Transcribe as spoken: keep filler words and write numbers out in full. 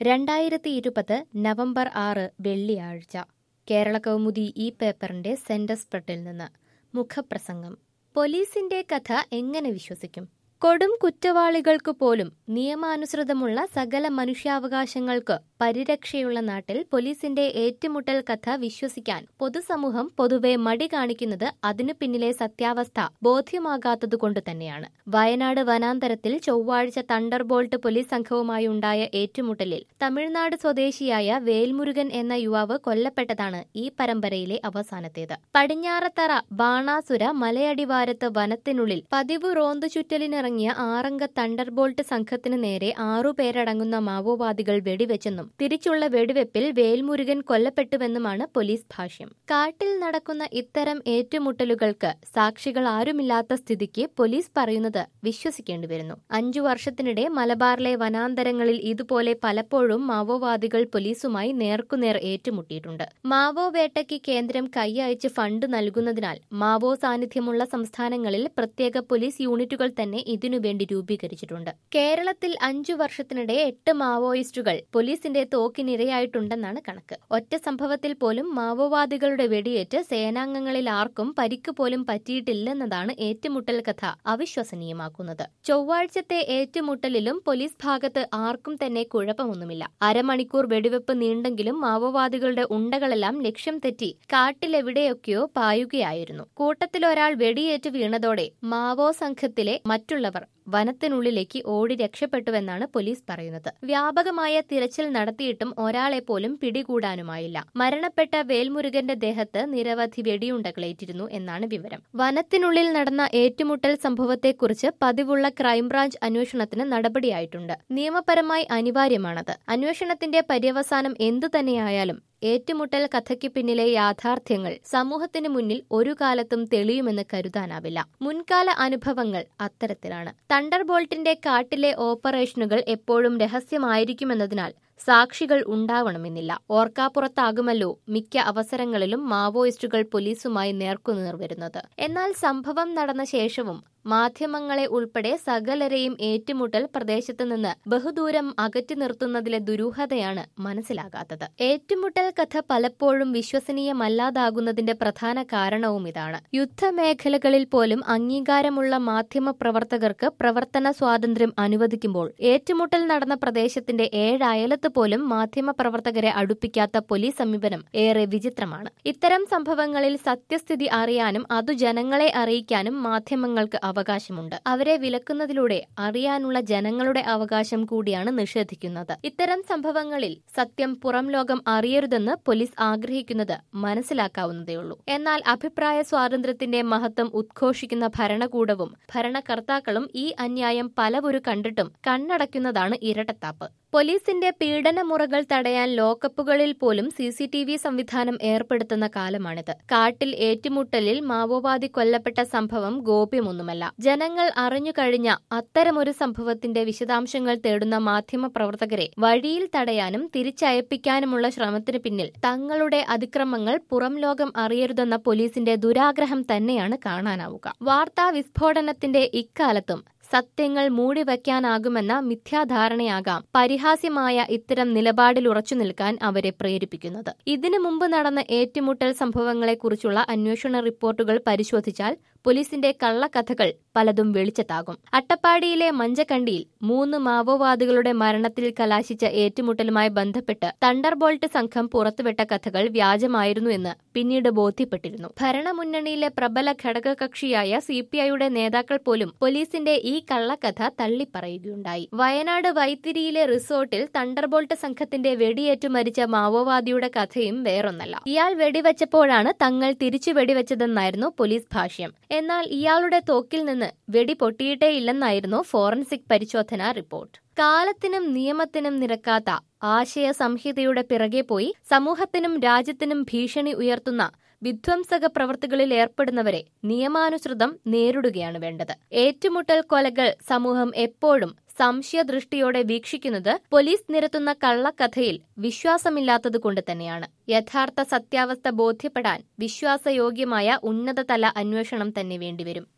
രണ്ടായിരത്തി ഇരുപത് നവംബർ ആറ് വെള്ളിയാഴ്ച കേരളകൗമുദി ഈ പേപ്പറിന്റെ സെന്റർ സ്പ്രെഡിൽ നിന്ന് മുഖപ്രസംഗം. പോലീസിന്റെ കഥ എങ്ങനെ വിശ്വസിക്കും? കൊടും കുറ്റവാളികൾക്കു പോലും നിയമാനുസൃതമുള്ള സകല മനുഷ്യാവകാശങ്ങൾക്ക് പരിരക്ഷയുള്ള നാട്ടിൽ പോലീസിന്റെ ഏറ്റുമുട്ടൽ കഥ വിശ്വസിക്കാൻ പൊതുസമൂഹം പൊതുവെ മടി കാണിക്കുന്നത് അതിനു പിന്നിലെ സത്യാവസ്ഥ ബോധ്യമാകാത്തതുകൊണ്ട് തന്നെയാണ്. വയനാട് വനാന്തരത്തിൽ ചൊവ്വാഴ്ച തണ്ടർബോൾട്ട് പോലീസ് സംഘവുമായി ഉണ്ടായ ഏറ്റുമുട്ടലിൽ തമിഴ്നാട് സ്വദേശിയായ വേൽമുരുകൻ എന്ന യുവാവ് കൊല്ലപ്പെട്ടതാണ് ഈ പരമ്പരയിലെ അവസാനത്തേത്. പടിഞ്ഞാറത്തറ ബാണാസുര മലയടിവാരത്ത് വനത്തിനുള്ളിൽ പതിവ് റോന്തു ചുറ്റലിനിറങ്ങിയ ആറംഗ തണ്ടർബോൾട്ട് സംഘത്തിനു നേരെ ആറുപേരടങ്ങുന്ന മാവോവാദികൾ വെടിവെച്ചെന്നും തിരിച്ചുള്ള വെടിവെപ്പിൽ വേൽമുരുകൻ കൊല്ലപ്പെട്ടുവെന്നുമാണ് പോലീസ് ഭാഷ്യം. കാട്ടിൽ നടക്കുന്ന ഇത്തരം ഏറ്റുമുട്ടലുകൾക്ക് സാക്ഷികൾ ആരുമില്ലാത്ത സ്ഥിതിക്ക് പോലീസ് പറയുന്നത് വിശ്വസിക്കേണ്ടി വരുന്നു. അഞ്ചു വർഷത്തിനിടെ മലബാറിലെ വനാന്തരങ്ങളിൽ ഇതുപോലെ പലപ്പോഴും മാവോവാദികൾ പോലീസുമായി നേർക്കുനേർ ഏറ്റുമുട്ടിയിട്ടുണ്ട്. മാവോ വേട്ടയ്ക്ക് കേന്ദ്രം കൈയയച്ച് ഫണ്ട് നൽകുന്നതിനാൽ മാവോ സാന്നിധ്യമുള്ള സംസ്ഥാനങ്ങളിൽ പ്രത്യേക പോലീസ് യൂണിറ്റുകൾ തന്നെ ഇതിനുവേണ്ടി രൂപീകരിച്ചിട്ടുണ്ട്. കേരളത്തിൽ അഞ്ചു വർഷത്തിനിടെ എട്ട് മാവോയിസ്റ്റുകൾ പോലീസിന്റെ തോക്കിനിരയായിട്ടുണ്ടെന്നാണ് കണക്ക്. ഒറ്റ സംഭവത്തിൽ പോലും മാവോവാദികളുടെ വെടിയേറ്റ് സേനാംഗങ്ങളിൽ ആർക്കും പരിക്ക് പോലും പറ്റിയിട്ടില്ലെന്നതാണ് ഏറ്റുമുട്ടൽ കഥ അവിശ്വസനീയമാക്കുന്നത്. ചൊവ്വാഴ്ചത്തെ ഏറ്റുമുട്ടലിലും പോലീസ് ഭാഗത്ത് ആർക്കും തന്നെ കുഴപ്പമൊന്നുമില്ല. അരമണിക്കൂർ വെടിവെപ്പ് നീണ്ടെങ്കിലും മാവോവാദികളുടെ ഉണ്ടകളെല്ലാം ലക്ഷ്യം തെറ്റി കാട്ടിലെവിടെയൊക്കെയോ പായുകയായിരുന്നു. കൂട്ടത്തിലൊരാൾ വെടിയേറ്റ് വീണതോടെ മാവോ സംഘത്തിലെ മറ്റുള്ളവർ വനത്തിനുള്ളിലേക്ക് ഓടി രക്ഷപ്പെട്ടുവെന്നാണ് പോലീസ് പറയുന്നത്. വ്യാപകമായ തിരച്ചിൽ നടത്തിയിട്ടും ഒരാളെ പോലും പിടികൂടാനുമായില്ല. മരണപ്പെട്ട വേൽമുരുകന്റെ ദേഹത്ത് നിരവധി വെടിയുണ്ടകളേറ്റിരുന്നു എന്നാണ് വിവരം. വനത്തിനുള്ളിൽ നടന്ന ഏറ്റുമുട്ടൽ സംഭവത്തെക്കുറിച്ച് പതിവുള്ള ക്രൈംബ്രാഞ്ച് അന്വേഷണത്തിന് നടപടിയായിട്ടുണ്ട്. നിയമപരമായി അനിവാര്യമാണത്. അന്വേഷണത്തിന്റെ പര്യവസാനം എന്തു തന്നെയായാലും ഏറ്റുമുട്ടൽ കഥയ്ക്ക് പിന്നിലെ യാഥാർത്ഥ്യങ്ങൾ സമൂഹത്തിന് മുന്നിൽ ഒരു കാലത്തും തെളിയുമെന്ന് കരുതാനാവില്ല. മുൻകാല അനുഭവങ്ങൾ അത്തരത്തിലാണ്. തണ്ടർബോൾട്ടിന്റെ കാട്ടിലെ ഓപ്പറേഷനുകൾ എപ്പോഴും രഹസ്യമായിരിക്കുമെന്നതിനാൽ സാക്ഷികൾ ഉണ്ടാവണമെന്നില്ല. ഓർക്കാപ്പുറത്താകുമല്ലോ മിക്ക അവസരങ്ങളിലും മാവോയിസ്റ്റുകൾ പോലീസുമായി നേർക്കുനേർ വരുന്നത്. എന്നാൽ സംഭവം നടന്ന ശേഷവും മാധ്യമങ്ങളെ ഉൾപ്പെടെ സകലരെയും ഏറ്റുമുട്ടൽ പ്രദേശത്ത് നിന്ന് ബഹുദൂരം അകറ്റി നിർത്തുന്നതിലെ ദുരൂഹതയാണ് മനസ്സിലാകാത്തത്. ഏറ്റുമുട്ടൽ കഥ പലപ്പോഴും വിശ്വസനീയമല്ലാതാകുന്നതിന്റെ പ്രധാന കാരണവും ഇതാണ്. യുദ്ധമേഖലകളിൽ പോലും അംഗീകാരമുള്ള മാധ്യമ പ്രവർത്തകർക്ക് പ്രവർത്തന സ്വാതന്ത്ര്യം അനുവദിക്കുമ്പോൾ ഏറ്റുമുട്ടൽ നടന്ന പ്രദേശത്തിന്റെ ഏഴയലത്ത് പോലും മാധ്യമ പ്രവർത്തകരെ അടുപ്പിക്കാത്ത പോലീസ് സമീപനം ഏറെ വിചിത്രമാണ്. ഇത്തരം സംഭവങ്ങളിൽ സത്യസ്ഥിതി അറിയാനും അതു ജനങ്ങളെ അറിയിക്കാനും മാധ്യമങ്ങൾക്ക് അവകാശമുണ്ട്. അവരെ വിലക്കുന്നതിലൂടെ അറിയാനുള്ള ജനങ്ങളുടെ അവകാശം കൂടിയാണ് നിഷേധിക്കുന്നത്. ഇത്തരം സംഭവങ്ങളിൽ സത്യം പുറം ലോകം അറിയരുതെന്ന് പോലീസ് ആഗ്രഹിക്കുന്നത് മനസ്സിലാക്കാവുന്നതേയുള്ളൂ. എന്നാൽ അഭിപ്രായ സ്വാതന്ത്ര്യത്തിന്റെ മഹത്വം ഉദ്ഘോഷിക്കുന്ന ഭരണകൂടവും ഭരണകർത്താക്കളും ഈ അന്യായം പലവരു കണ്ടിട്ടും കണ്ണടയ്ക്കുന്നതാണ് ഇരട്ടത്താപ്പ്. പോലീസിന്റെ പീഡനമുറകൾ തടയാൻ ലോക്കപ്പുകളിൽ പോലും സി സി ടി വി സംവിധാനം ഏർപ്പെടുത്തുന്ന കാലമാണിത്. കാട്ടിൽ ഏറ്റുമുട്ടലിൽ മാവോവാദി കൊല്ലപ്പെട്ട സംഭവം ഗോപ്യമൊന്നുമല്ല. ജനങ്ങൾ അറിഞ്ഞുകഴിഞ്ഞ അത്തരമൊരു സംഭവത്തിന്റെ വിശദാംശങ്ങൾ തേടുന്ന മാധ്യമ പ്രവർത്തകരെ വഴിയിൽ തടയാനും തിരിച്ചയപ്പിക്കാനുമുള്ള ശ്രമത്തിനു പിന്നിൽ തങ്ങളുടെ അതിക്രമങ്ങൾ പുറം ലോകം അറിയരുതെന്ന പോലീസിന്റെ ദുരാഗ്രഹം തന്നെയാണ് കാണാനാവുക. വാർത്താ വിസ്ഫോടനത്തിന്റെ ഇക്കാലത്തും സത്യങ്ങൾ മൂടിവയ്ക്കാനാകുമെന്ന മിഥ്യാധാരണയാകാം പരിഹാസ്യമായ ഇത്തരം നിലപാടിൽ ഉറച്ചു നിൽക്കാൻ അവരെ പ്രേരിപ്പിക്കുന്നത്. ഇതിനു മുമ്പ് നടന്ന ഏറ്റുമുട്ടൽ സംഭവങ്ങളെക്കുറിച്ചുള്ള അന്വേഷണ റിപ്പോർട്ടുകൾ പരിശോധിച്ചാൽ പോലീസിന്റെ കള്ളക്കഥകൾ പലതും വെളിച്ചത്താകും. അട്ടപ്പാടിയിലെ മഞ്ചക്കണ്ടിയിൽ മൂന്ന് മാവോവാദികളുടെ മരണത്തിൽ കലാശിച്ച ഏറ്റുമുട്ടലുമായി ബന്ധപ്പെട്ട് തണ്ടർബോൾട്ട് സംഘം പുറത്തുവിട്ട കഥകൾ വ്യാജമായിരുന്നു എന്ന് പിന്നീട് ബോധ്യപ്പെട്ടിരുന്നു. ഭരണമുന്നണിയിലെ പ്രബല ഘടകകക്ഷിയായ സി പി ഐയുടെ നേതാക്കൾ പോലും പോലീസിന്റെ ഈ കള്ളക്കഥ തള്ളിപ്പറയുകയുണ്ടായി. വയനാട് വൈത്തിരിയിലെ റിസോർട്ടിൽ തണ്ടർബോൾട്ട് സംഘത്തിന്റെ വെടിയേറ്റു മരിച്ച മാവോവാദിയുടെ കഥയും വേറൊന്നല്ല. ഇയാൾ വെടിവെച്ചപ്പോഴാണ് തങ്ങൾ തിരിച്ചു വെടിവെച്ചതെന്നായിരുന്നു പോലീസ് ഭാഷ്യം. എന്നാൽ ഇയാളുടെ തോക്കിൽ നിന്ന് വെടി പൊട്ടിയിട്ടേയില്ലെന്നായിരുന്നു ഫോറൻസിക് പരിശോധനാ റിപ്പോർട്ട്. കാലത്തിനും നിയമത്തിനും നിരക്കാത്ത ആശയ സംഹിതയുടെ പിറകെ പോയി സമൂഹത്തിനും രാജ്യത്തിനും ഭീഷണി ഉയർത്തുന്ന വിധ്വംസക പ്രവൃത്തികളിൽ ഏർപ്പെടുന്നവരെ നിയമാനുസൃതം നേരിടുകയാണ് വേണ്ടത്. ഏറ്റുമുട്ടൽ കൊലകൾ സമൂഹം എപ്പോഴും സംശയദൃഷ്ടിയോടെ വീക്ഷിക്കുന്നത് പോലീസ് നിരത്തുന്ന കള്ളക്കഥയിൽ വിശ്വാസമില്ലാത്തതുകൊണ്ട് തന്നെയാണ്. യഥാർത്ഥ സത്യാവസ്ഥ ബോധ്യപ്പെടാൻ വിശ്വാസയോഗ്യമായ ഉന്നതതല അന്വേഷണം തന്നെ വേണ്ടിവരും.